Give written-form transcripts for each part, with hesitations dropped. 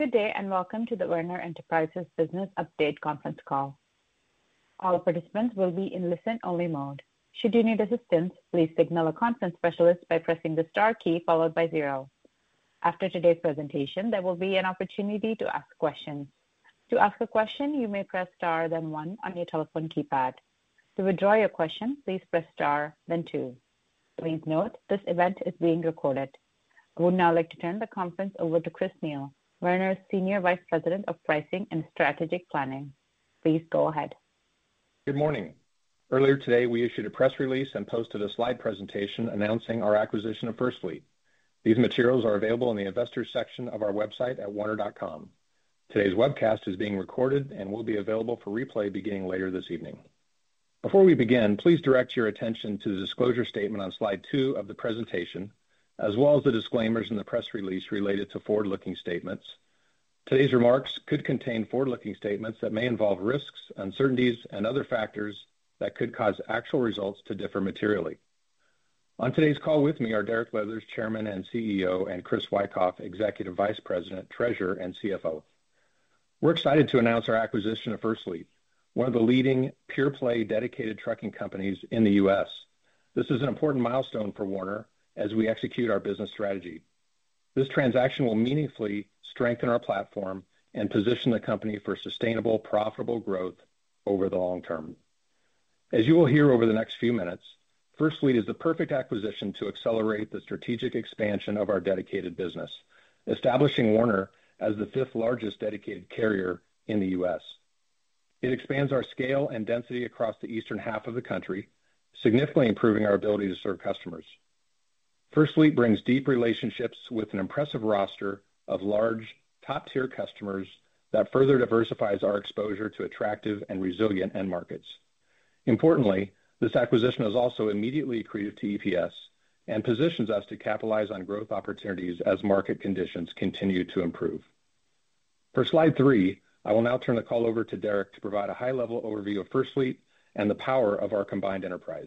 Good day, and welcome to the Werner Enterprises Business Update conference call. All participants will be in listen-only mode. Should you need assistance, please signal a conference specialist by pressing the star key followed by 0. After today's presentation, there will be an opportunity to ask questions. To ask a question, you may press star, then 1 on your telephone keypad. To withdraw your question, please press star, then 2. Please note, this event is being recorded. I would now like to turn the conference over to Chris Neal, Werner's Senior Vice President of Pricing and Strategic Planning. Please go ahead. Good morning. Earlier today, we issued a press release and posted a slide presentation announcing our acquisition of First Fleet. These materials are available in the investors section of our website at werner.com. Today's webcast is being recorded and will be available for replay beginning later this evening. Before we begin, please direct your attention to the disclosure statement on slide 2 of the presentation, as well as the disclaimers in the press release related to forward-looking statements. Today's remarks could contain forward-looking statements that may involve risks, uncertainties, and other factors that could cause actual results to differ materially. On today's call with me are Derek Leathers, Chairman and CEO, and Chris Wikoff, Executive Vice President, Treasurer, and CFO. We're excited to announce our acquisition of First Fleet, one of the leading pure-play dedicated trucking companies in the U.S. This is an important milestone for Werner as we execute our business strategy. This transaction will meaningfully strengthen our platform and position the company for sustainable, profitable growth over the long term. As you will hear over the next few minutes, First Fleet is the perfect acquisition to accelerate the strategic expansion of our dedicated business, establishing Werner as the 5th largest dedicated carrier in the U.S. It expands our scale and density across the eastern half of the country, significantly improving our ability to serve customers. First Fleet brings deep relationships with an impressive roster of large, top-tier customers that further diversifies our exposure to attractive and resilient end markets. Importantly, this acquisition is also immediately accretive to EPS and positions us to capitalize on growth opportunities as market conditions continue to improve. For slide 3, I will now turn the call over to Derek to provide a high-level overview of First Fleet and the power of our combined enterprise.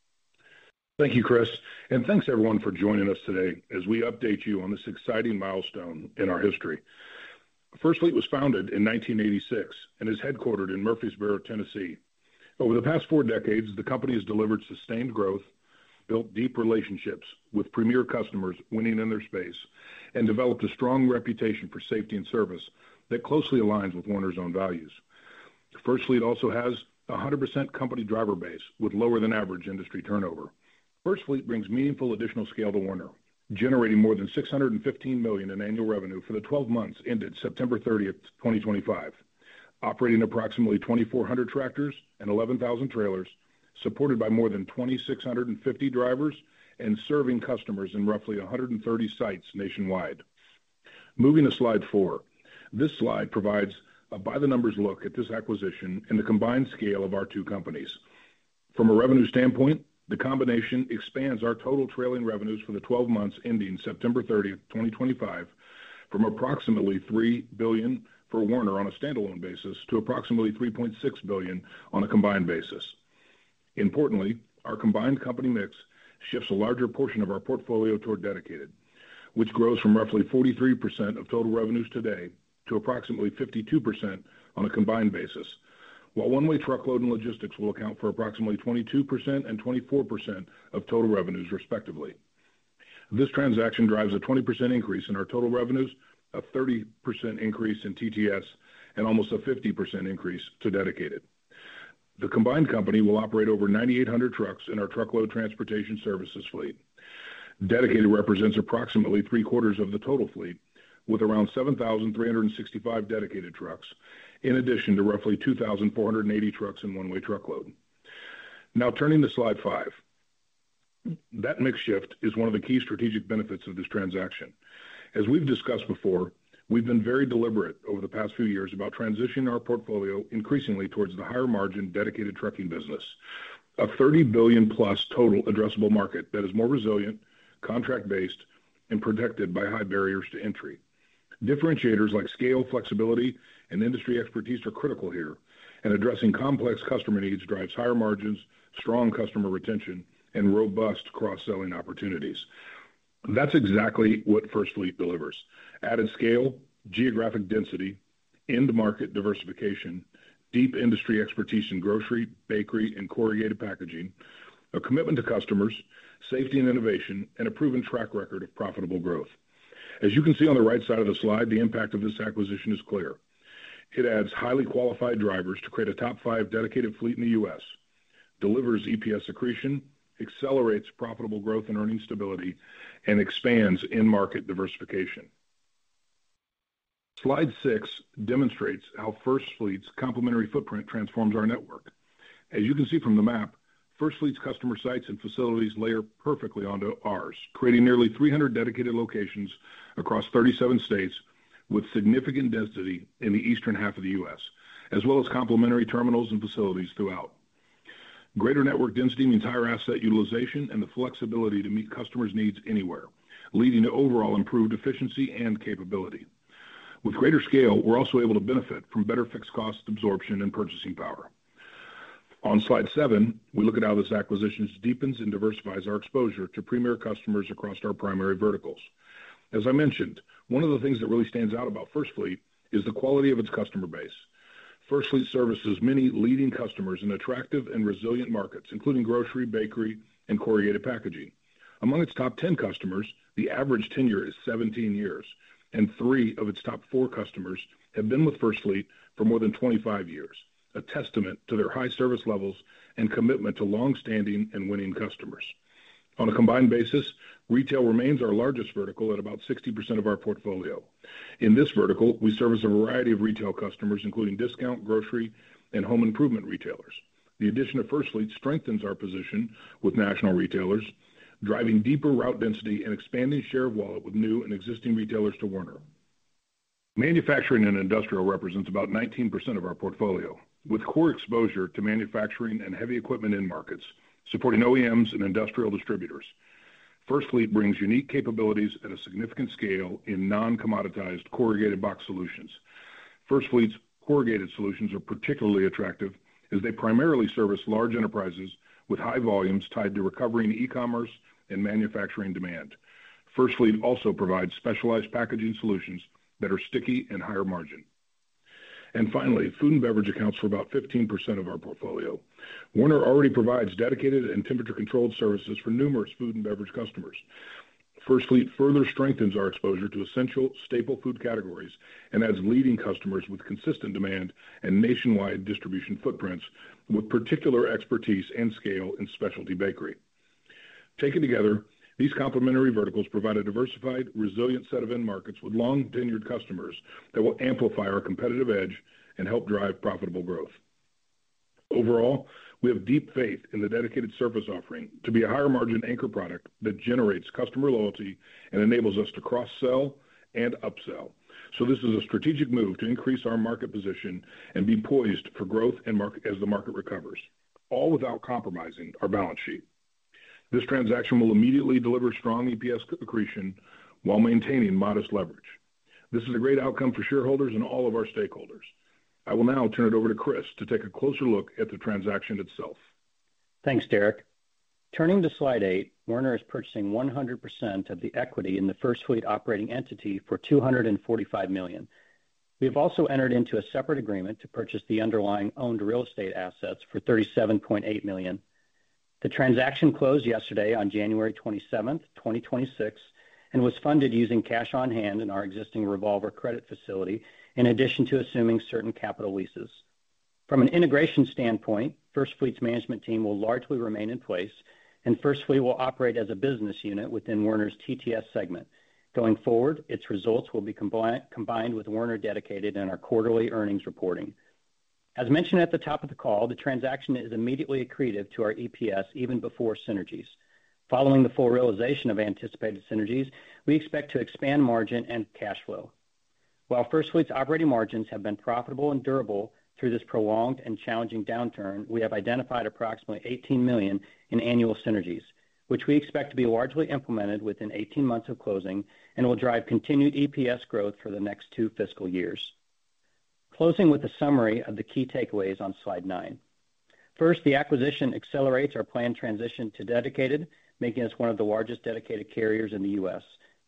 Thank you, Chris, and thanks everyone for joining us today as we update you on this exciting milestone in our history. First Fleet was founded in 1986 and is headquartered in Murfreesboro, Tennessee. Over the past 4 decades, the company has delivered sustained growth, built deep relationships with premier customers winning in their space, and developed a strong reputation for safety and service that closely aligns with Werner's own values. First Fleet also has a 100% company driver base with lower than average industry turnover. First Fleet brings meaningful additional scale to Werner, generating more than $615 million in annual revenue for the 12 months ended September 30th, 2025, operating approximately 2,400 tractors and 11,000 trailers, supported by more than 2,650 drivers and serving customers in roughly 130 sites nationwide. Moving to slide 4. This slide provides a by-the-numbers look at this acquisition and the combined scale of our two companies. From a revenue standpoint, the combination expands our total trailing revenues for the 12 months ending September 30th, 2025, from approximately $3 billion for Werner on a standalone basis to approximately $3.6 billion on a combined basis. Importantly, our combined company mix shifts a larger portion of our portfolio toward dedicated, which grows from roughly 43% of total revenues today to approximately 52% on a combined basis, while one-way truckload and logistics will account for approximately 22% and 24% of total revenues, respectively. This transaction drives a 20% increase in our total revenues, a 30% increase in TTS, and almost a 50% increase to dedicated. The combined company will operate over 9,800 trucks in our truckload transportation services fleet. Dedicated represents approximately 3/4 of the total fleet, with around 7,365 dedicated trucks, in addition to roughly 2,480 trucks in one-way truckload. Now turning to slide 5. That mix shift is one of the key strategic benefits of this transaction. As we've discussed before, we've been very deliberate over the past few years about transitioning our portfolio increasingly towards the higher margin dedicated trucking business, a $30 billion plus total addressable market that is more resilient, contract-based, and protected by high barriers to entry. Differentiators like scale, flexibility, and industry expertise are critical here, and addressing complex customer needs drives higher margins, strong customer retention, and robust cross-selling opportunities. That's exactly what First Fleet delivers: added scale, geographic density, end market diversification, deep industry expertise in grocery, bakery, and corrugated packaging, a commitment to customers, safety and innovation, and a proven track record of profitable growth. As you can see on the right side of the slide, the impact of this acquisition is clear. It adds highly qualified drivers to create a top 5 dedicated fleet in the U.S., delivers EPS accretion, accelerates profitable growth and earning stability, and expands in-market diversification. Slide 6 demonstrates how FirstFleet's complementary footprint transforms our network. As you can see from the map, FirstFleet's customer sites and facilities layer perfectly onto ours, creating nearly 300 dedicated locations across 37 states with significant density in the eastern half of the U.S., as well as complementary terminals and facilities throughout. Greater network density means higher asset utilization and the flexibility to meet customers' needs anywhere, leading to overall improved efficiency and capability. With greater scale, we're also able to benefit from better fixed cost absorption and purchasing power. On slide 7, we look at how this acquisition deepens and diversifies our exposure to premier customers across our primary verticals. As I mentioned, one of the things that really stands out about FirstFleet is the quality of its customer base. FirstFleet services many leading customers in attractive and resilient markets, including grocery, bakery, and corrugated packaging. Among its top 10 customers, the average tenure is 17 years, and 3 of its top 4 customers have been with FirstFleet for more than 25 years, a testament to their high service levels and commitment to long-standing and winning customers. On a combined basis, retail remains our largest vertical at about 60% of our portfolio. In this vertical, we service a variety of retail customers, including discount, grocery, and home improvement retailers. The addition of FirstFleet strengthens our position with national retailers, driving deeper route density and expanding share of wallet with new and existing retailers to Werner. Manufacturing and industrial represents about 19% of our portfolio, with core exposure to manufacturing and heavy equipment end markets, supporting OEMs and industrial distributors. FirstFleet brings unique capabilities at a significant scale in non-commoditized corrugated box solutions. FirstFleet's corrugated solutions are particularly attractive as they primarily service large enterprises with high volumes tied to recovering e-commerce and manufacturing demand. FirstFleet also provides specialized packaging solutions that are sticky and higher margin. And finally, food and beverage accounts for about 15% of our portfolio. Werner already provides dedicated and temperature-controlled services for numerous food and beverage customers. FirstFleet further strengthens our exposure to essential staple food categories and adds leading customers with consistent demand and nationwide distribution footprints with particular expertise and scale in specialty bakery. Taken together, these complementary verticals provide a diversified, resilient set of end markets with long-tenured customers that will amplify our competitive edge and help drive profitable growth. Overall, we have deep faith in the dedicated service offering to be a higher margin anchor product that generates customer loyalty and enables us to cross-sell and upsell. So this is a strategic move to increase our market position and be poised for growth and market as the market recovers, all without compromising our balance sheet. This transaction will immediately deliver strong EPS accretion while maintaining modest leverage. This is a great outcome for shareholders and all of our stakeholders. I will now turn it over to Chris to take a closer look at the transaction itself. Thanks, Derek. Turning to slide 8, Werner is purchasing 100% of the equity in the FirstFleet operating entity for $245 million. We have also entered into a separate agreement to purchase the underlying owned real estate assets for $37.8 million. The transaction closed yesterday on January 27th, 2026, and was funded using cash on hand in our existing revolver credit facility, in addition to assuming certain capital leases. From an integration standpoint, FirstFleet's management team will largely remain in place, and FirstFleet will operate as a business unit within Werner's TTS segment. Going forward, its results will be combined with Werner Dedicated in our quarterly earnings reporting. As mentioned at the top of the call, the transaction is immediately accretive to our EPS even before synergies. Following the full realization of anticipated synergies, we expect to expand margin and cash flow. While FirstFleet's operating margins have been profitable and durable through this prolonged and challenging downturn, we have identified approximately $18 million in annual synergies, which we expect to be largely implemented within 18 months of closing and will drive continued EPS growth for the next 2 fiscal years. Closing with a summary of the key takeaways on slide 9. First, the acquisition accelerates our planned transition to dedicated, making us one of the largest dedicated carriers in the U.S.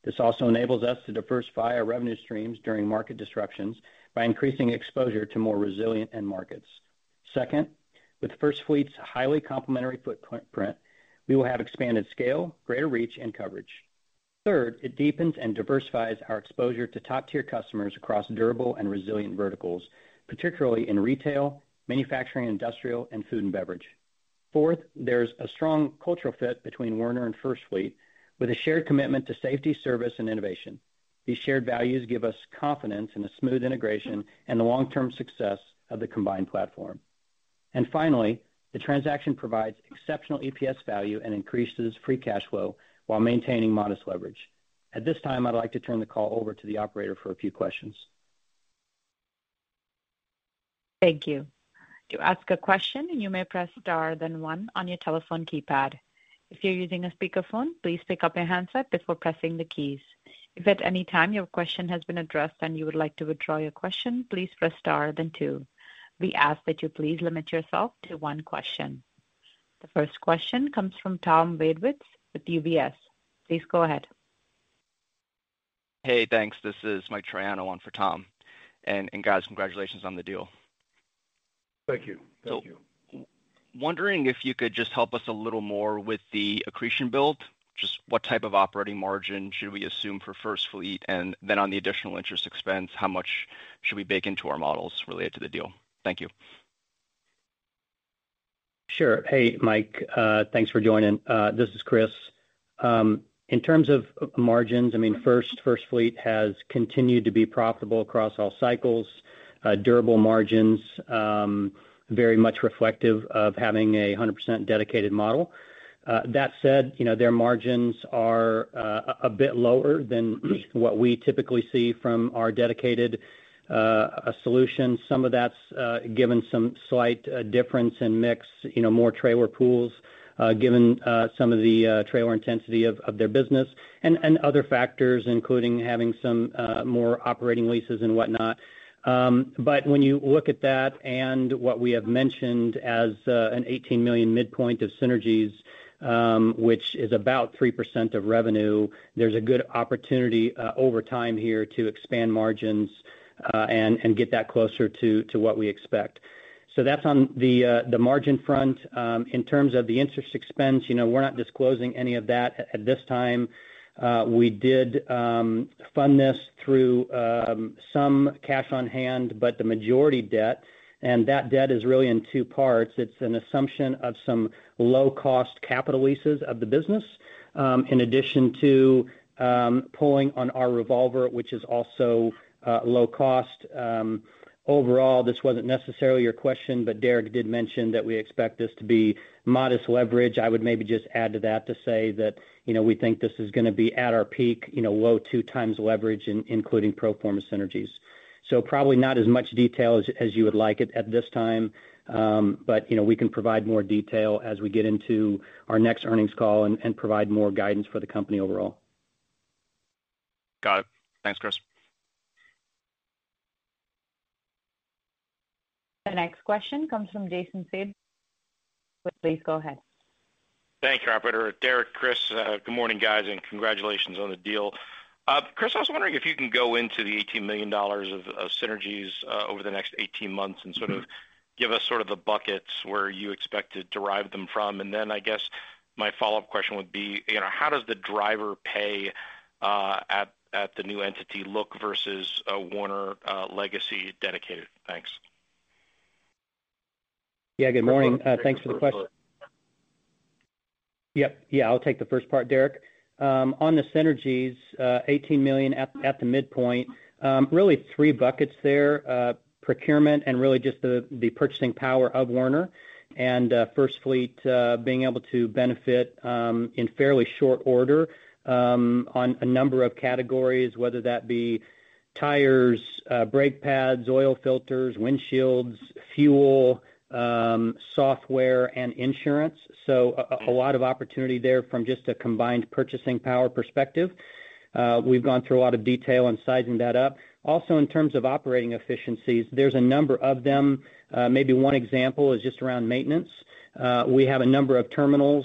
This also enables us to diversify our revenue streams during market disruptions by increasing exposure to more resilient end markets. Second, with First Fleet's highly complementary footprint, we will have expanded scale, greater reach, and coverage. Third, it deepens and diversifies our exposure to top-tier customers across durable and resilient verticals, particularly in retail, manufacturing, industrial, and food and beverage. Fourth, there's a strong cultural fit between Werner and First Fleet, with a shared commitment to safety, service, and innovation. These shared values give us confidence in the smooth integration and the long-term success of the combined platform. And finally, the transaction provides exceptional EPS value and increases free cash flow while maintaining modest leverage. At this time, I'd like to turn the call over to the operator for a few questions. Thank you. To ask a question, you may press star then one on your telephone keypad. If you're using a speakerphone, please pick up your handset before pressing the keys. If at any time your question has been addressed and you would like to withdraw your question, please press star then two. We ask that you please limit yourself to one question. The first question comes from Tom Wadewitz with UBS. Please go ahead. Hey, thanks. This is Mike Triano on for Tom. And guys, congratulations on the deal. Thank you. Thank you. Wondering if you could just help us a little more with the accretion build. Just what type of operating margin should we assume for First Fleet? And then on the additional interest expense, how much should we bake into our models related to the deal? Thank you. Sure. Hey, Mike, thanks for joining. This is Chris. In terms of margins, I mean, First Fleet has continued to be profitable across all cycles, durable margins, very much reflective of having a 100% dedicated model. That said, their margins are a bit lower than what we typically see from our dedicated solution. Some of that's given some slight difference in mix, more trailer pools, given some of the trailer intensity of their business, and other factors, including having some more operating leases and whatnot. But when you look at that and what we have mentioned as an $18 million midpoint of synergies, which is about 3% of revenue, there's a good opportunity over time here to expand margins and get that closer to what we expect. So that's on the margin front. In terms of the interest expense, we're not disclosing any of that at this time. We did fund this through some cash on hand, but the majority debt, and that debt is really in two parts. It's an assumption of some low-cost capital leases of the business, in addition to pulling on our revolver, which is also low cost. Overall, this wasn't necessarily your question, but Derek did mention that we expect this to be modest leverage. I would maybe just add to that to say that, we think this is going to be at our peak, low 2x leverage, including pro forma synergies. So probably not as much detail as you would like it at this time, but, we can provide more detail as we get into our next earnings call and provide more guidance for the company overall. Got it. Thanks, Chris. The next question comes from Jason Seidl. Please go ahead. Thank you, operator. Derek, Chris, good morning, guys, and congratulations on the deal. Chris, I was wondering if you can go into the $18 million of synergies over the next 18 months and sort of give us sort of the buckets where you expect to derive them from. And then I guess my follow-up question would be, how does the driver pay at the new entity look versus Werner legacy dedicated? Thanks. Yeah, good morning. Thanks for the question. Yep. Yeah, I'll take the first part, Derek. On the synergies, $18 million at the midpoint, really three buckets there, procurement and really just the purchasing power of Werner, and First Fleet being able to benefit in fairly short order on a number of categories, whether that be tires, brake pads, oil filters, windshields, fuel, software, and insurance. So a lot of opportunity there from just a combined purchasing power perspective. We've gone through a lot of detail on sizing that up. Also, in terms of operating efficiencies, there's a number of them. Maybe one example is just around maintenance. We have a number of terminals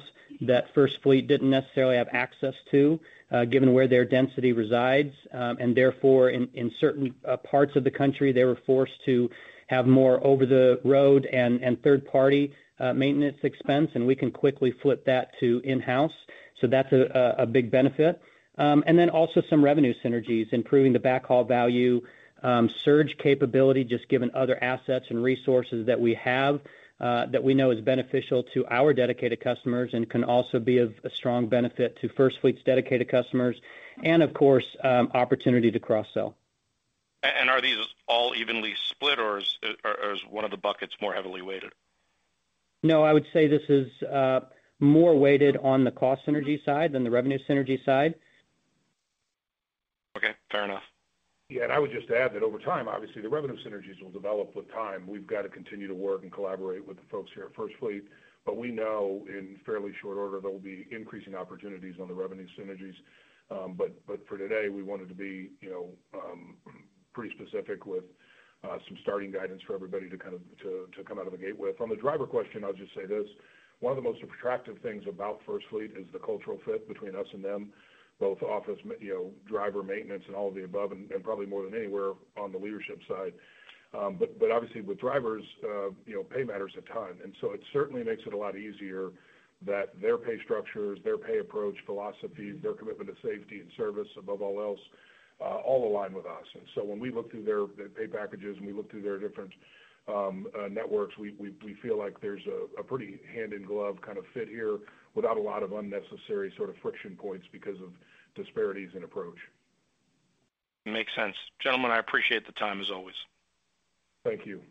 that First Fleet didn't necessarily have access to, given where their density resides. And therefore, in certain parts of the country, they were forced to have more over-the-road and third-party maintenance expense, and we can quickly flip that to in-house. So that's a big benefit. And then also some revenue synergies, improving the backhaul value, surge capability, just given other assets and resources that we have that we know is beneficial to our dedicated customers and can also be of a strong benefit to First Fleet's dedicated customers, and of course, opportunity to cross-sell. And are these all evenly split, or is one of the buckets more heavily weighted? No, I would say this is more weighted on the cost synergy side than the revenue synergy side. Okay, fair enough. Yeah, and I would just add that over time, obviously, the revenue synergies will develop with time. We've got to continue to work and collaborate with the folks here at First Fleet, but we know in fairly short order there will be increasing opportunities on the revenue synergies. But for today, we wanted to be, pretty specific with some starting guidance for everybody to kind of to come out of the gate with. On the driver question, I'll just say this: one of the most attractive things about First Fleet is the cultural fit between us and them, both office, driver maintenance and all of the above, and probably more than anywhere on the leadership side. But obviously with drivers, pay matters a ton. And so it certainly makes it a lot easier that their pay structures, their pay approach, philosophies, their commitment to safety and service above all else, all align with us. And so when we look through their pay packages and we look through their different networks, we feel like there's a pretty hand-in-glove kind of fit here without a lot of unnecessary sort of friction points because of disparities in approach. Makes sense. Gentlemen, I appreciate the time as always. Thank you.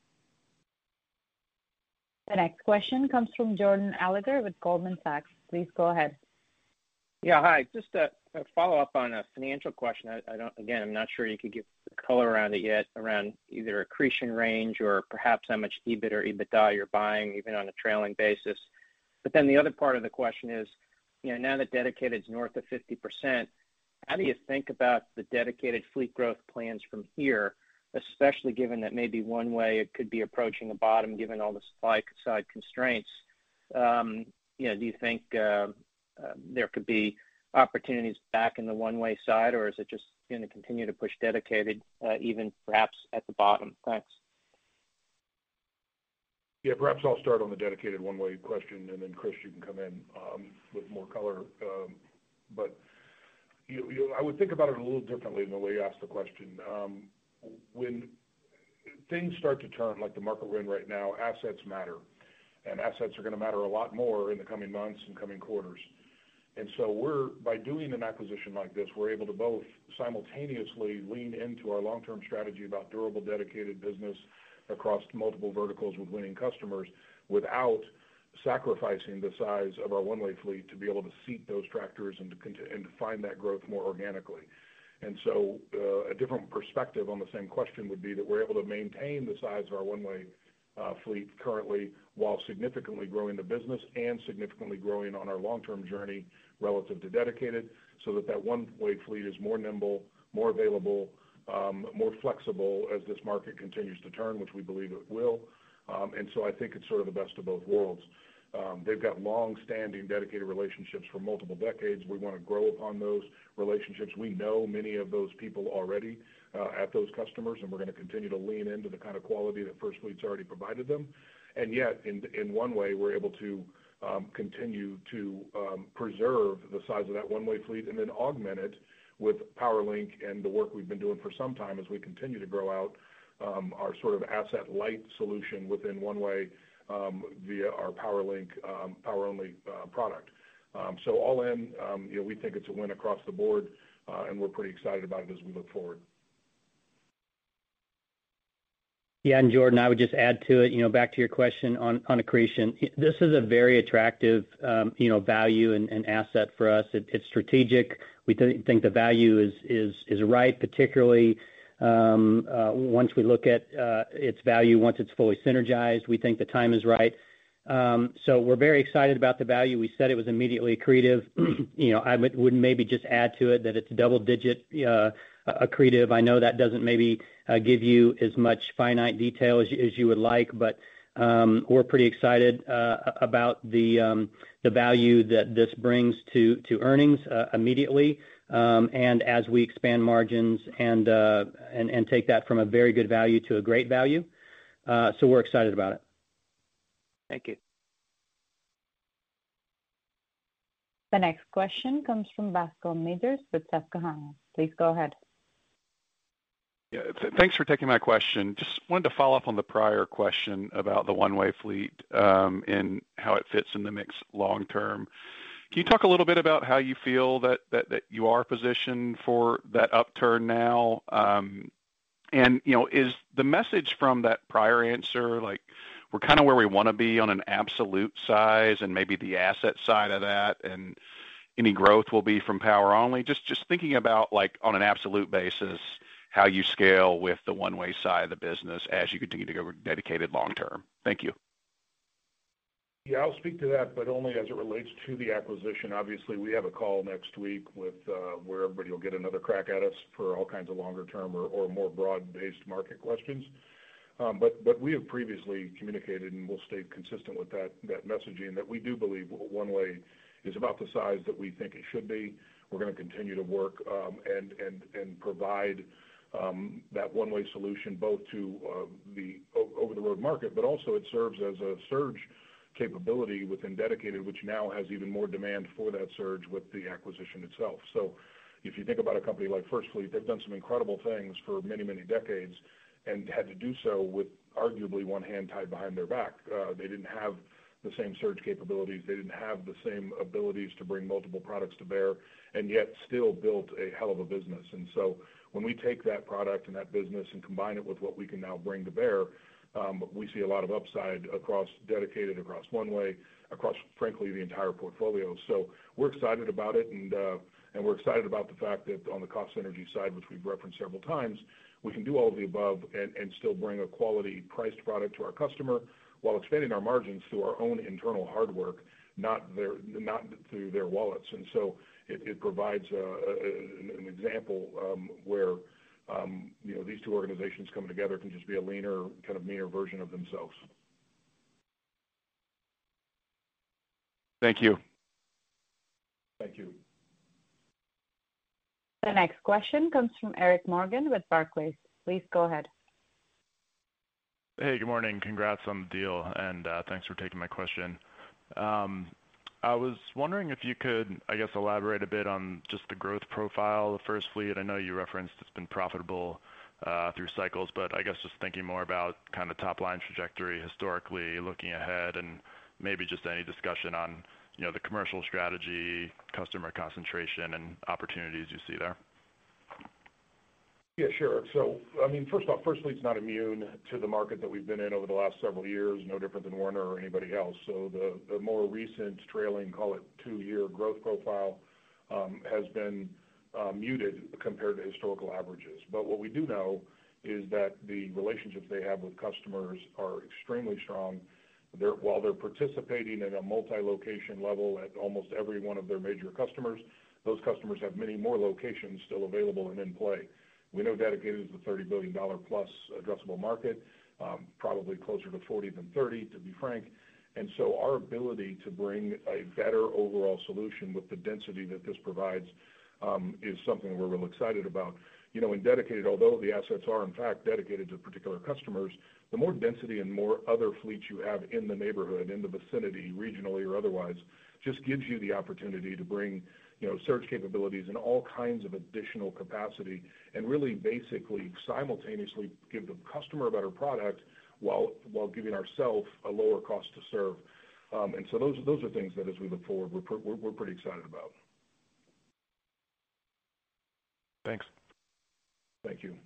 The next question comes from Jordan Alliger with Goldman Sachs. Please go ahead. Yeah, hi. Just a follow-up on a financial question. I'm not sure you could give the color around it yet, around either accretion range or perhaps how much EBIT or EBITDA you're buying, even on a trailing basis. But then the other part of the question is, now that Dedicated's north of 50%, how do you think about the dedicated fleet growth plans from here, especially given that maybe one way it could be approaching a bottom given all the supply side constraints? Do you think there could be opportunities back in the one-way side, or is it just going to continue to push dedicated, even perhaps at the bottom? Thanks. Yeah, perhaps I'll start on the dedicated one-way question, and then Chris, you can come in with more color. But I would think about it a little differently than the way you asked the question. When things start to turn, like the market we're in right now, assets matter, and assets are going to matter a lot more in the coming months and coming quarters. And so by doing an acquisition like this, we're able to both simultaneously lean into our long-term strategy about durable, dedicated business across multiple verticals with winning customers without sacrificing the size of our one-way fleet to be able to seat those tractors and to find that growth more organically. And so a different perspective on the same question would be that we're able to maintain the size of our one-way fleet currently while significantly growing the business and significantly growing on our long-term journey relative to dedicated, so that one-way fleet is more nimble, more available, more flexible as this market continues to turn, which we believe it will. And so I think it's sort of the best of both worlds. They've got long-standing dedicated relationships for multiple decades. We want to grow upon those relationships. We know many of those people already at those customers, and we're going to continue to lean into the kind of quality that First Fleet's already provided them. And yet, in one way, we're able to continue to preserve the size of that one-way fleet and then augment it with PowerLink and the work we've been doing for some time as we continue to grow out our sort of asset-light solution within one-way via our PowerLink power-only product. So all in, we think it's a win across the board, and we're pretty excited about it as we look forward. Yeah, and Jordan, I would just add to it, back to your question on accretion. This is a very attractive, value and asset for us. It's strategic. We think the value is right, particularly once we look at its value, once it's fully synergized. We think the time is right. So we're very excited about the value. We said it was immediately accretive. I would maybe just add to it that it's double-digit accretive. I know that doesn't maybe give you as much finite detail as you would like, but We're pretty excited about the value that this brings to earnings immediately, and as we expand margins and take that from a very good value to a great value. We're excited about it. Thank you. The next question comes from Bascome Majors with Susquehanna. Please go ahead. Yeah, thanks for taking my question. Just wanted to follow up on the prior question about the one-way fleet, and how it fits in the mix long term. Can you talk a little bit about how you feel that you are positioned for that upturn now? And is the message from that prior answer, like, we're kind of where we want to be on an absolute size and maybe the asset side of that, and any growth will be from power only? Just thinking about, like, on an absolute basis, how you scale with the one-way side of the business as you continue to go dedicated long term. Thank you. Yeah, I'll speak to that, but only as it relates to the acquisition. Obviously, we have a call next week with where everybody will get another crack at us for all kinds of longer term or more broad-based market questions. But we have previously communicated, and we'll stay consistent with that messaging, that we do believe one-way is about the size that we think it should be. We're going to continue to work and provide that one-way solution both to the over-the-road market, but also it serves as a surge capability within dedicated, which now has even more demand for that surge with the acquisition itself. So if you think about a company like FirstFleet, they've done some incredible things for many, many decades and had to do so with arguably one hand tied behind their back. They didn't have the same surge capabilities. They didn't have the same abilities to bring multiple products to bear, and yet still built a hell of a business. And so when we take that product and that business and combine it with what we can now bring to bear, we see a lot of upside across dedicated, across one-way, across, frankly, the entire portfolio. So we're excited about it, and we're excited about the fact that on the cost synergy side, which we've referenced several times, we can do all of the above and still bring a quality priced product to our customer while expanding our margins through our own internal hard work, not through their wallets. And so it provides an example where these two organizations coming together can just be a leaner, kind of meaner version of themselves. Thank you. Thank you. The next question comes from Eric Morgan with Barclays. Please go ahead. Hey, good morning. Congrats on the deal, and thanks for taking my question. I was wondering if you could, I guess, elaborate a bit on just the growth profile of FirstFleet. I know you referenced it's been profitable through cycles, but I guess just thinking more about kind of top-line trajectory historically, looking ahead, and maybe just any discussion on the commercial strategy, customer concentration, and opportunities you see there. Yeah, sure. So, I mean, first off, FirstFleet's not immune to the market that we've been in over the last several years, no different than Werner or anybody else. So the more recent trailing, call it 2-year growth profile, has been muted compared to historical averages. But what we do know is that the relationships they have with customers are extremely strong. While they're participating in a multi-location level at almost every one of their major customers, those customers have many more locations still available and in play. We know dedicated is a $30 billion plus addressable market, probably closer to 40 than 30, to be frank. And so our ability to bring a better overall solution with the density that this provides is something we're real excited about. In dedicated, although the assets are in fact dedicated to particular customers, the more density and more other fleets you have in the neighborhood, in the vicinity, regionally or otherwise, just gives you the opportunity to bring surge capabilities and all kinds of additional capacity, and really basically simultaneously give the customer a better product while giving ourselves a lower cost to serve. And so those are things that as we look forward, we're pretty excited about. Thanks. Thank you.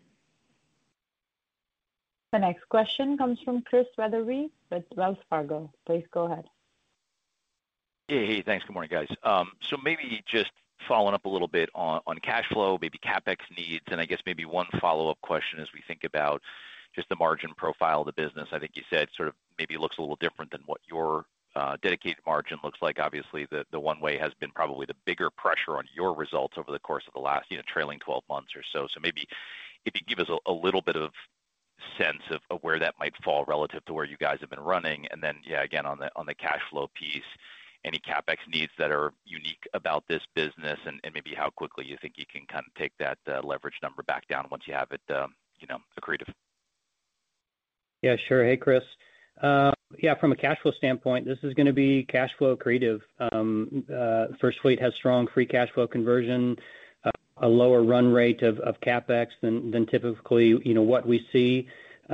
The next question comes from Chris Wetherbee with Wells Fargo. Please go ahead. Hey, thanks. Good morning, guys. So maybe just following up a little bit on cash flow, maybe CapEx needs, and I guess maybe one follow-up question as we think about just the margin profile of the business. I think you said sort of maybe it looks a little different than what your dedicated margin looks like. Obviously, the one-way has been probably the bigger pressure on your results over the course of the last trailing 12 months or so. So maybe if you give us a little bit of sense of where that might fall relative to where you guys have been running. And then, yeah, again, on the cash flow piece, any CapEx needs that are unique about this business and maybe how quickly you think you can kind of take that leverage number back down once you have it, accretive. Yeah, sure. Hey, Chris. Yeah, from a cash flow standpoint, this is gonna be cash flow accretive. First Fleet has strong free cash flow conversion, a lower run rate of CapEx than typically, what we see.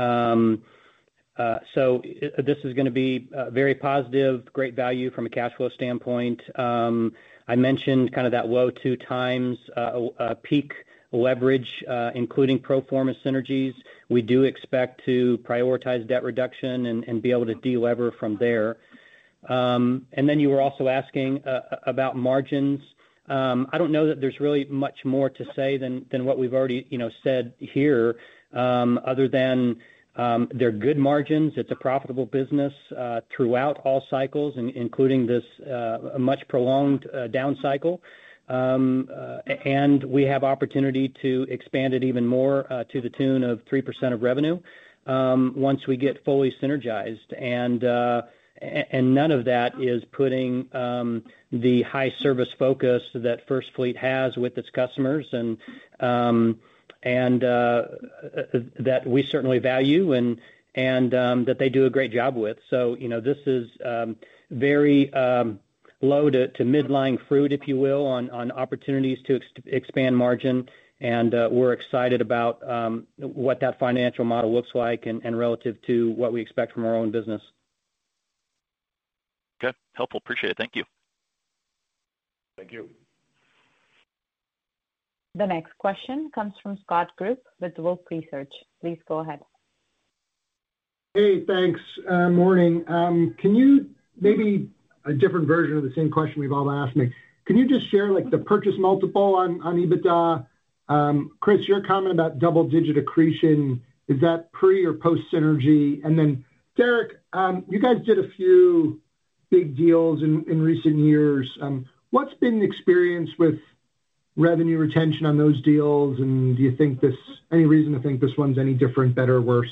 This is gonna be very positive, great value from a cash flow standpoint. I mentioned kind of that low 2x peak leverage, including pro forma synergies. We do expect to prioritize debt reduction and be able to de-lever from there. Then you were also asking about margins. I don't know that there's really much more to say than what we've already, said here, other than they're good margins. It's a profitable business throughout all cycles, including this much prolonged down cycle. We have opportunity to expand it even more to the tune of 3% of revenue once we get fully synergized. None of that is putting the high service focus that First Fleet has with its customers and that we certainly value and that they do a great job with. This is very low to mid-lying fruit, if you will, on opportunities to expand margin. We're excited about what that financial model looks like and relative to what we expect from our own business. Okay. Helpful. Appreciate it. Thank you. Thank you. The next question comes from Scott Group with Wolfe Research. Please go ahead. Hey, thanks. Morning. Can you maybe a different version of the same question we've all asked me? Can you just share like the purchase multiple on EBITDA? Chris, your comment about double-digit accretion, is that pre or post synergy? Then Derek, you guys did a few big deals in recent years. What's been the experience with revenue retention on those deals? Do you think any reason to think this one's any different, better, or worse?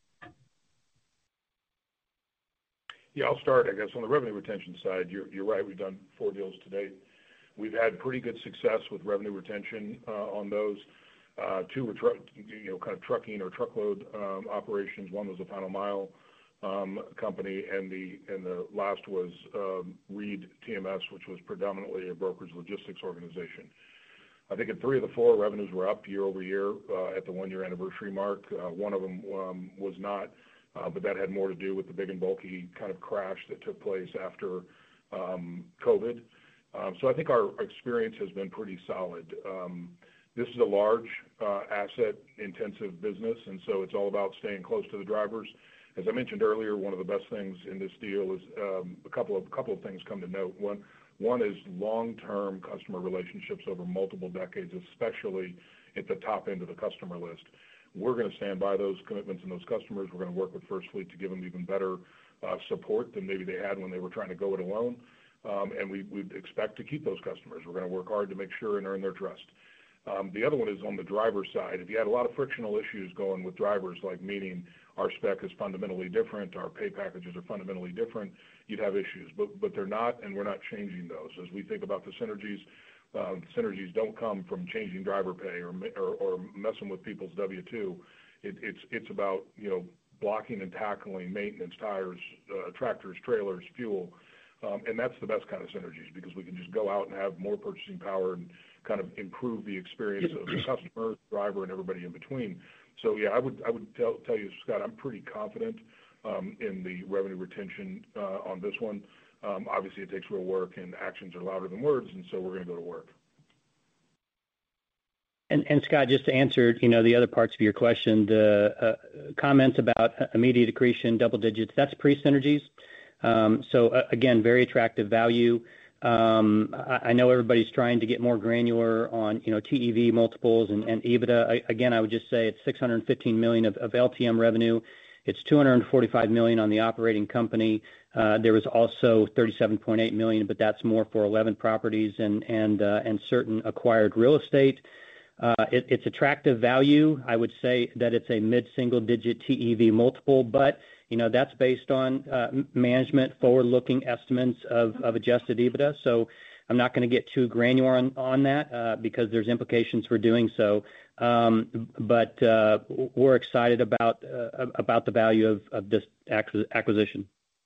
Yeah, I'll start, I guess. On the revenue retention side, you're right. We've done 4 deals to date. We've had pretty good success with revenue retention on those. 2 were kind of trucking or truckload operations. One was a final mile company, and the last was Reed TMS, which was predominantly a brokerage logistics organization. I think in 3 of the 4, revenues were up year-over-year at the 1-year anniversary mark. One of them was not, but that had more to do with the big and bulky kind of crash that took place after COVID. I think our experience has been pretty solid. This is a large asset-intensive business, and so it's all about staying close to the drivers. As I mentioned earlier, one of the best things in this deal is a couple of things come to note. One is long-term customer relationships over multiple decades, especially at the top end of the customer list. We're gonna stand by those commitments and those customers. We're gonna work with First Fleet to give them even better support than maybe they had when they were trying to go it alone. We'd expect to keep those customers. We're gonna work hard to make sure and earn their trust. The other one is on the driver side. If you had a lot of frictional issues going with drivers, like meaning our spec is fundamentally different, our pay packages are fundamentally different, you'd have issues. But they're not, and we're not changing those. As we think about the synergies don't come from changing driver pay or messing with people's W-2. It's about, blocking and tackling maintenance, tires, tractors, trailers, fuel. That's the best kind of synergies because we can just go out and have more purchasing power and kind of improve the experience of the customer, driver, and everybody in between. Yeah, I would tell you, Scott, I'm pretty confident in the revenue retention on this one. Obviously, it takes real work, and actions are louder than words, and so we're gonna go to work. Scott, just to answer, the other parts of your question, the comments about immediate accretion, double digits, that's pre-synergies. Again, very attractive value. I know everybody's trying to get more granular on, TEV multiples and EBITDA. Again, I would just say it's $615 million of LTM revenue. It's $245 million on the operating company. There was also $37.8 million, but that's more for 11 properties and certain acquired real estate. It's attractive value. I would say that it's a mid-single-digit TEV multiple, but that's based on management forward-looking estimates of adjusted EBITDA. So I'm not going to get too granular on that because there's implications for doing so. But we're excited about the value of this acquisition.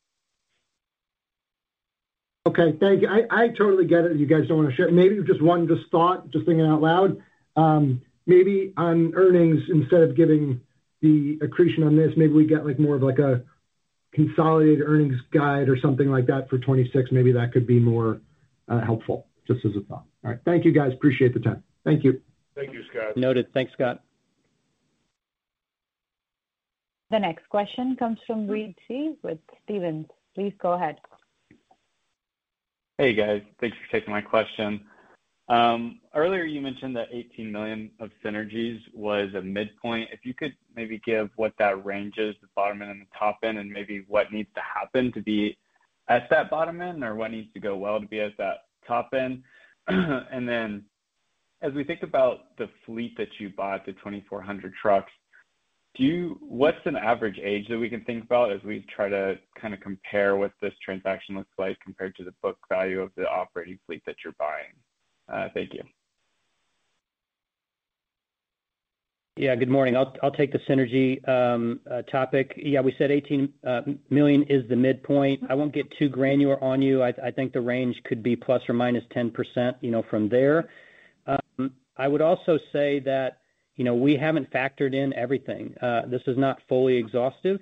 Okay, thank you. I totally get it. You guys don't want to share. Maybe just one thought, just thinking out loud. Maybe on earnings, instead of giving the accretion on this, maybe we get more of a consolidated earnings guide or something like that for 26. Maybe that could be more helpful, just as a thought. All right. Thank you, guys. Appreciate the time. Thank you. Thank you, Scott. Noted. Thanks, Scott. The next question comes from Reed Seay with Stephens. Please go ahead. Hey, guys. Thanks for taking my question. Earlier, you mentioned that $18 million of synergies was a midpoint. If you could maybe give what that range is, the bottom end and the top end, and maybe what needs to happen to be at that bottom end, or what needs to go well to be at that top end. And then as we think about the fleet that you bought, the 2,400 trucks, what's an average age that we can think about as we try to kind of compare what this transaction looks like compared to the book value of the operating fleet that you're buying? Thank you. Yeah, good morning. I'll take the synergy topic. Yeah, we said $18 million is the midpoint. I won't get too granular on you. I think the range could be plus or minus 10%, from there. I would also say that, we haven't factored in everything. This is not fully exhaustive.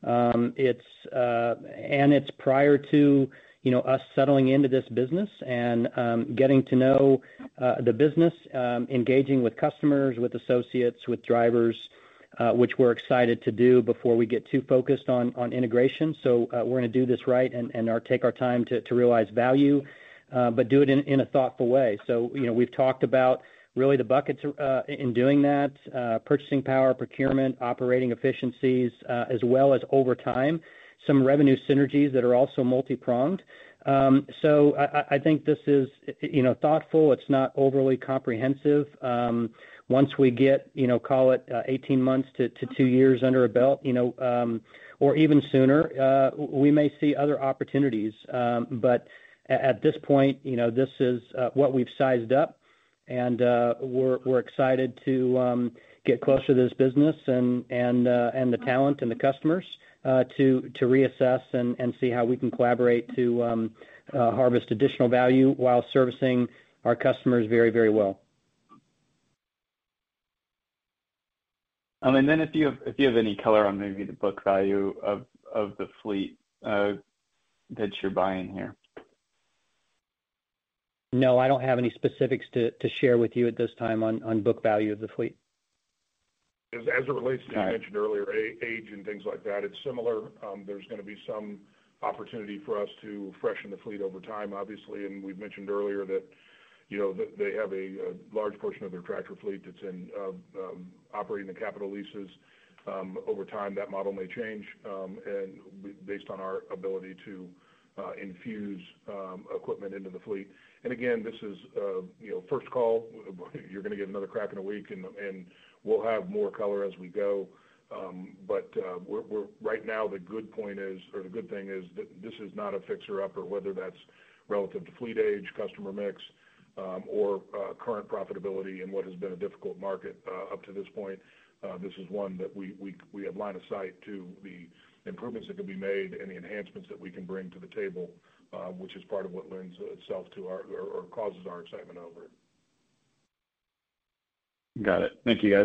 It's prior to, us settling into this business and getting to know the business, engaging with customers, with associates, with drivers, which we're excited to do before we get too focused on integration. So we're going to do this right and take our time to realize value, but do it in a thoughtful way. So, we've talked about really the buckets in doing that, purchasing power, procurement, operating efficiencies, as well as over time, some revenue synergies that are also multi-pronged. So I think this is, thoughtful. It's not overly comprehensive. Once we get, call it 18 months to 2 years under a belt, or even sooner, we may see other opportunities. But at this point, this is what we've sized up. And we're excited to get closer to this business and the talent and the customers to reassess and see how we can collaborate to harvest additional value while servicing our customers very, very well. And then if you have any color on maybe the book value of the fleet that you're buying here. No, I don't have any specifics to share with you at this time on book value of the fleet. As it relates to, you mentioned earlier, age and things like that, it's similar. There's going to be some opportunity for us to freshen the fleet over time, obviously. And we've mentioned earlier that, that they have a large portion of their tractor fleet that's in operating the capital leases. Over time, that model may change, and based on our ability to infuse equipment into the fleet. And again, this is, first call. You're going to get another crack in a week, and we'll have more color as we go. But we're right now, the good thing is that this is not a fixer-upper, whether that's relative to fleet age, customer mix, or current profitability in what has been a difficult market up to this point. This is one that we have line of sight to the improvements that can be made and the enhancements that we can bring to the table, which is part of what lends itself to or causes our excitement over it. Got it. Thank you, guys.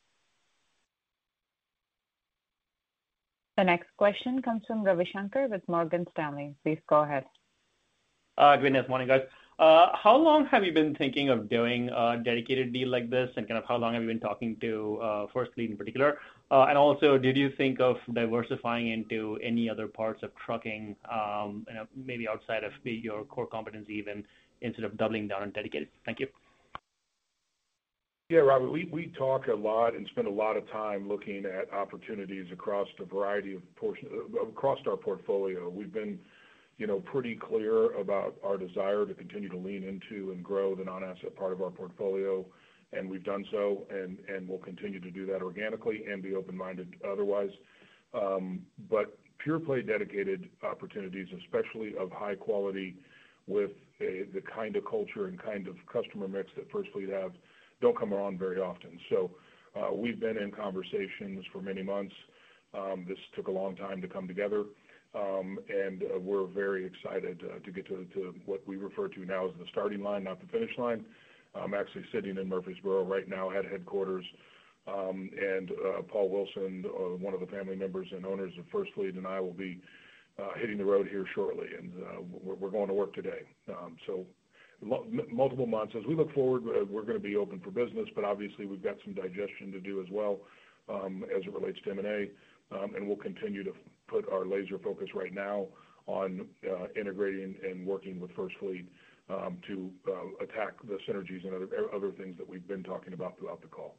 The next question comes from Ravi Shanker with Morgan Stanley. Please go ahead. Good morning, guys. How long have you been thinking of doing a dedicated deal like this, and kind of how long have you been talking to First Fleet in particular? And also, did you think of diversifying into any other parts of trucking, maybe outside of your core competency even, instead of doubling down on dedicated? Thank you. Yeah, Robert, we talk a lot and spend a lot of time looking at opportunities across a variety of portions across our portfolio. We've been, pretty clear about our desire to continue to lean into and grow the non-asset part of our portfolio, and we've done so, and we'll continue to do that organically and be open-minded otherwise. But pure play dedicated opportunities, especially of high quality with the kind of culture and kind of customer mix that FirstFleet have, don't come around very often. So we've been in conversations for many months. This took a long time to come together, and we're very excited to get to what we refer to now as the starting line, not the finish line. I'm actually sitting in Murfreesboro right now at headquarters, and Paul Wilson, one of the family members and owners of FirstFleet, and I will be hitting the road here shortly, and we're going to work today. So multiple months. As we look forward, we're going to be open for business, but obviously we've got some digestion to do as well as it relates to M&A, and we'll continue to put our laser focus right now on integrating and working with FirstFleet to attack the synergies and other things that we've been talking about throughout the call.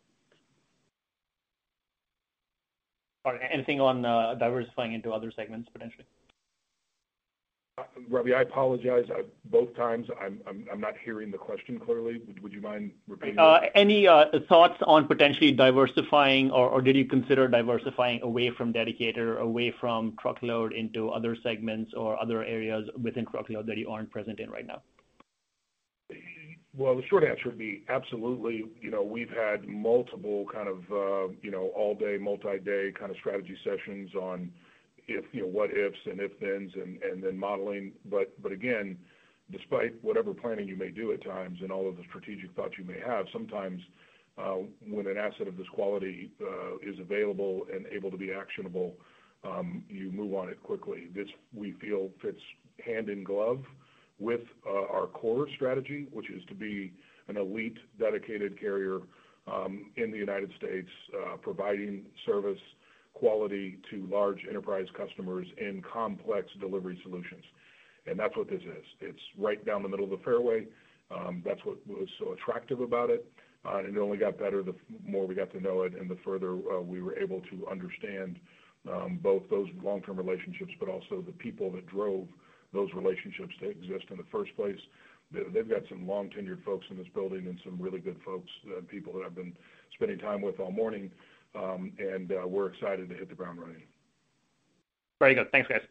All right. Anything on diversifying into other segments potentially? Ravi, I apologize. Both times I'm not hearing the question clearly. Would you mind repeating that? Any thoughts on potentially diversifying, or did you consider diversifying away from dedicated or away from truckload into other segments or other areas within truckload that you aren't present in right now? Well, the short answer would be absolutely. We've had multiple kind of, all day, multi-day kind of strategy sessions on what ifs and if-thens and then modeling. But again, despite whatever planning you may do at times and all of the strategic thoughts you may have, sometimes when an asset of this quality is available and able to be actionable, you move on it quickly. This, we feel, fits hand in glove with our core strategy, which is to be an elite dedicated carrier in the United States, providing service quality to large enterprise customers in complex delivery solutions. And that's what this is. It's right down the middle of the fairway. That's what was so attractive about it. And it only got better the more we got to know it and the further we were able to understand both those long-term relationships, but also the people that drove those relationships to exist in the first place. They've got some long-tenured folks in this building and some really good folks, people that I've been spending time with all morning, and we're excited to hit the ground running. Very good. Thanks, guys.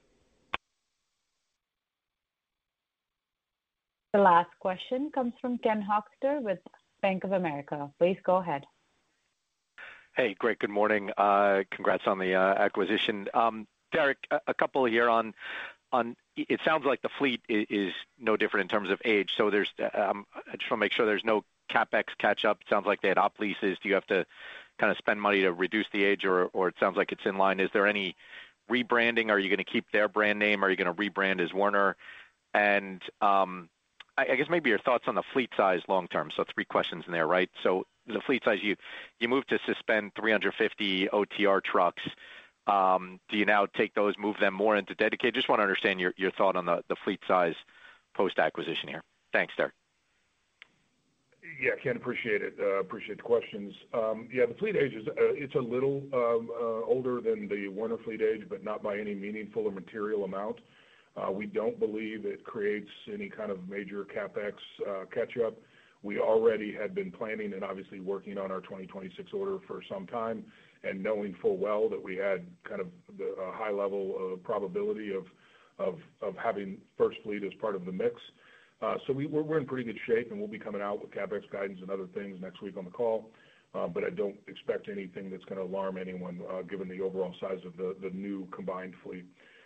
The last question comes from Ken Hoexter with Bank of America. Please go ahead. Hey, great. Good morning. Congrats on the acquisition. Derek, a couple here on it sounds like the fleet is no different in terms of age. So there's I just want to make sure there's no CapEx catch up. It sounds like they had op leases. Do you have to kind of spend money to reduce the age, or it sounds like it's in line? Is there any rebranding? Are you going to keep their brand name? Are you going to rebrand as Werner? And I guess maybe your thoughts on the fleet size long term. So 3 questions in there, right? So the fleet size, you moved to suspend 350 OTR trucks. Do you now take those, move them more into dedicated? Just want to understand your thought on the fleet size post-acquisition here. Thanks, Derek. Yeah, Ken, appreciate it. Appreciate the questions. The fleet age is it's a little older than the Werner fleet age, but not by any meaningful or material amount. We don't believe it creates any kind of major CapEx catch-up. We already had been planning and obviously working on our 2026 order for some time, and knowing full well that we had kind of a high level of probability of having FirstFleet as part of the mix. So we're in pretty good shape, and we'll be coming out with CapEx guidance and other things next week on the call. But I don't expect anything that's going to alarm anyone, given the overall size of the new combined fleet.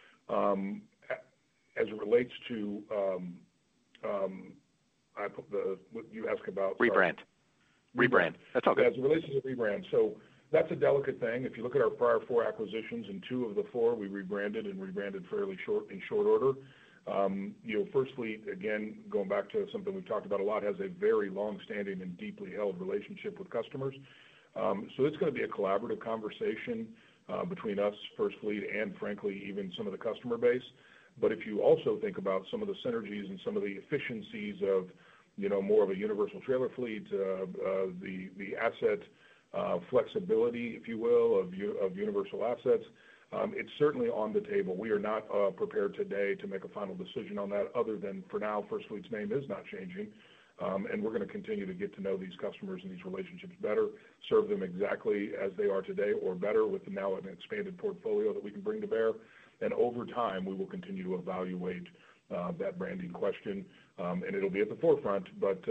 As it relates to what you asked about. Rebrand. That's all good. As it relates to the rebrand, so that's a delicate thing. If you look at our prior 4 acquisitions, and 2 of the 4 we rebranded fairly in short order. FirstFleet, again, going back to something we've talked about a lot, has a very long-standing and deeply held relationship with customers. So it's going to be a collaborative conversation between us, FirstFleet, and frankly, even some of the customer base. But if you also think about some of the synergies and some of the efficiencies of, more of a universal trailer fleet, the asset flexibility, if you will, of universal assets, it's certainly on the table. We are not prepared today to make a final decision on that, other than for now, FirstFleet's name is not changing. And we're going to continue to get to know these customers and these relationships better, serve them exactly as they are today or better with now an expanded portfolio that we can bring to bear. And over time, we will continue to evaluate that branding question, and it'll be at the forefront, but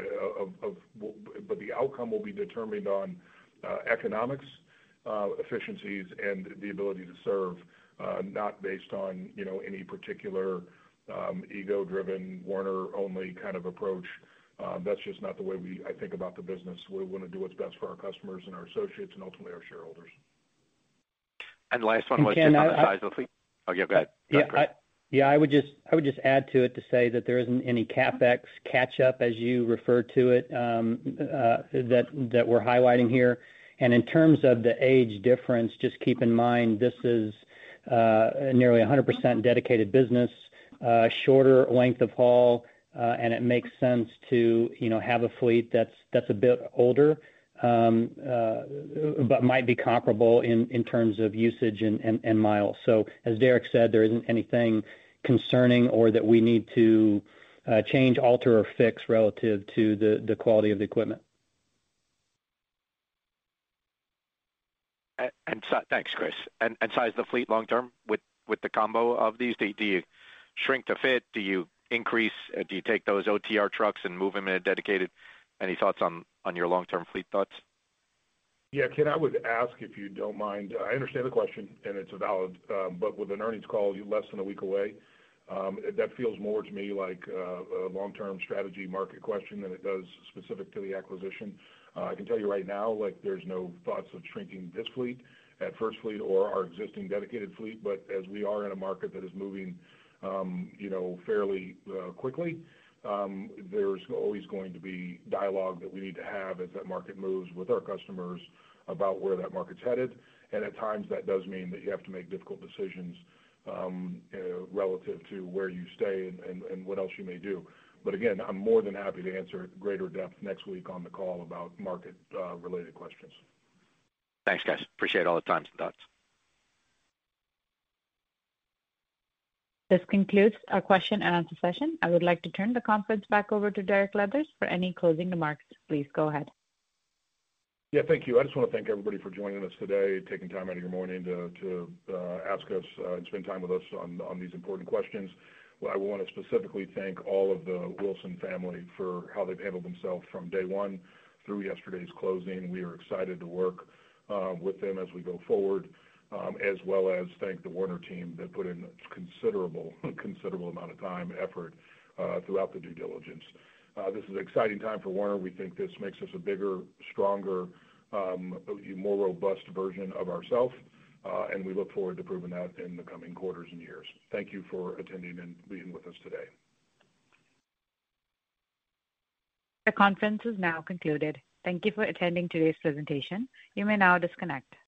the outcome will be determined on economics, efficiencies, and the ability to serve, not based on any particular ego-driven Werner-only kind of approach. That's just not the way I think about the business. We want to do what's best for our customers and our associates and ultimately our shareholders. And the last one was just on the size of the fleet. Oh, yeah, go ahead. I would just add to it to say that there isn't any CapEx catch-up, as you referred to it, that we're highlighting here. And in terms of the age difference, just keep in mind this is nearly 100% dedicated business, shorter length of haul, and it makes sense to have a fleet that's a bit older, but might be comparable in terms of usage and miles. So as Derek said, there isn't anything concerning or that we need to change, alter, or fix relative to the quality of the equipment. And thanks, Chris. And size of the fleet long term with the combo of these? Do you shrink to fit? Do you increase? Do you take those OTR trucks and move them in a dedicated? Any thoughts on your long-term fleet thoughts? Yeah, Ken, I would ask if you don't mind. I understand the question, and it's valid, but with an earnings call less than a week away, that feels more to me like a long-term strategy market question than it does specific to the acquisition. I can tell you right now, there's no thoughts of shrinking this fleet at First Fleet or our existing dedicated fleet, but as we are in a market that is moving, fairly quickly, there's always going to be dialogue that we need to have as that market moves with our customers about where that market's headed. And at times that does mean that you have to make difficult decisions relative to where you stay and what else you may do. But again, I'm more than happy to answer at greater depth next week on the call about market related questions. Thanks, guys. Appreciate all the time and thoughts. This concludes our question and answer session. I would like to turn the conference back over to Derek Leathers for any closing remarks. Please go ahead. Yeah, thank you. I just want to thank everybody for joining us today, taking time out of your morning to ask us and spend time with us on these important questions. Well, I want to specifically thank all of the Wilson family for how they've handled themselves from day one through yesterday's closing. We are excited to work with them as we go forward, as well as thank the Werner team that put in considerable amount of time, effort throughout the due diligence. This is an exciting time for Werner. We think this makes us a bigger, stronger, more robust version of ourselves, and we look forward to proving that in the coming quarters and years. Thank you for attending and being with us today. The conference is now concluded. Thank you for attending today's presentation. You may now disconnect.